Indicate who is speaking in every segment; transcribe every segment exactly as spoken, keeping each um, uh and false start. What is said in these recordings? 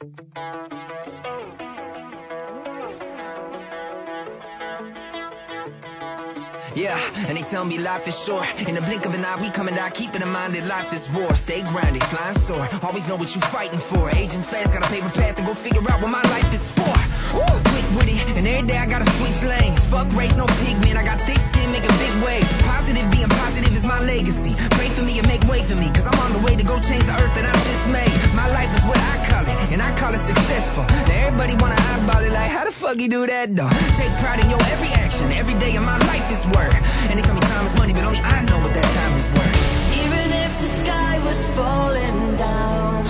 Speaker 1: Yeah, and they tell me life is short. In the blink of an eye, we come and die, keeping in mind that life is war. Stay grounded, flying soar. Always know what you fighting for. Aging fast, gotta pave a path and go figure out what my life is for. Ooh, quick witty, and every day I gotta switch lanes. Fuck race, no pigment. I got thick skin, making big waves. Positive, being positive is my legacy. Pray for me and make way for me, cause I'm on the way to go change the earth that I just made. My life is what I call it, and I call it successful. Now everybody wanna eyeball it like, how the fuck you do that though? Take pride in your every action. Every day of my life is work. And they tell me time is money, but only I know what that time is worth.
Speaker 2: Even if the sky was falling down,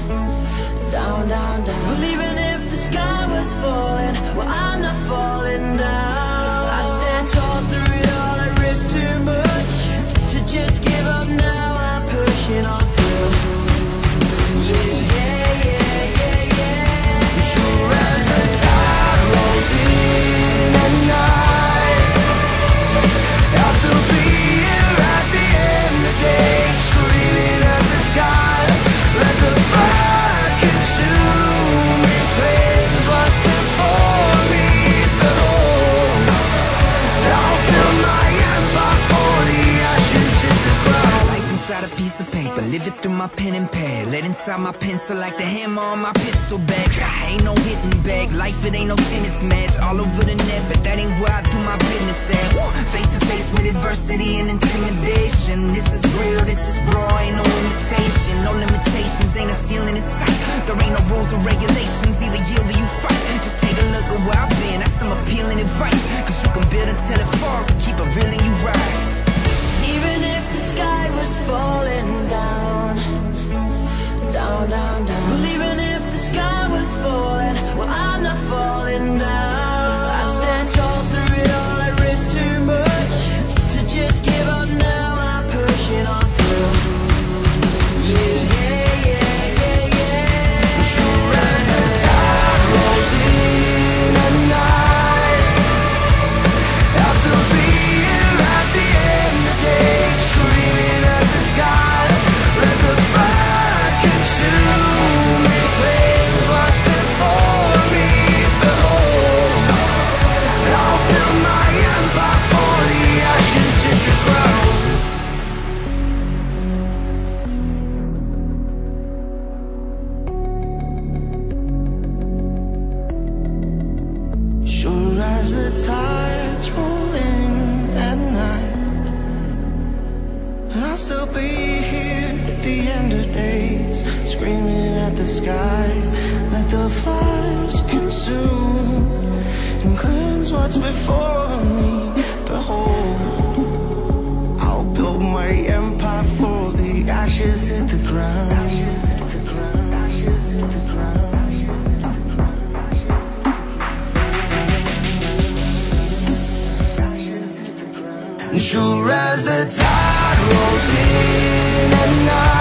Speaker 2: down, down, down. Well, even if the sky was falling, well, I'm not falling down. I stand tall through it all, I risk too much to just give up now. I'm pushing on through. Yeah, yeah, yeah, yeah, yeah. Sure as the tide rolls in at night, I'll still be here at the end of the day, screaming at the sky. Let the fire consume me, flames what's before me. Behold, I'll build my empire for the ashes hit the ground.
Speaker 1: Life inside a piece of paper, live it through my pen and pad. Let inside my pencil like the hammer on my pistol back. I ain't no hitting bag, life it ain't no tennis match. All over the net, but that ain't where I do my business at. Face to face with adversity and intimidation. This is real, this is raw, ain't no imitation. No limitations, ain't a ceiling in sight. There ain't no rules or regulations, either yield or you fight. Just take a look at where I've been, that's some appealing advice. Cause you can build until it falls and keep it real and you rise.
Speaker 2: Even if the sky was falling down, down, down, down. Well, even if the sky was falling, well, I'm not falling down. I stand tall through it all, I risk too much to just give up now. I'm pushing on through. Yeah, yeah, yeah, yeah, yeah. Sure as the tide rolls in at night, I'll still be here at the end of the day, screaming at the sky. Let the fire consume me, flames what's before me. Behold, I'll build my empire for the ashes hit the ground. Sure as the tides roll in at night, I'll still be here at the end of days, screaming at the sky. Let the fires consume and cleanse what's before me. Behold, I'll build my empire for the ashes hit the ground. Ashes hit the ground. Ashes hit the ground. Sure as the tide rolls in at night,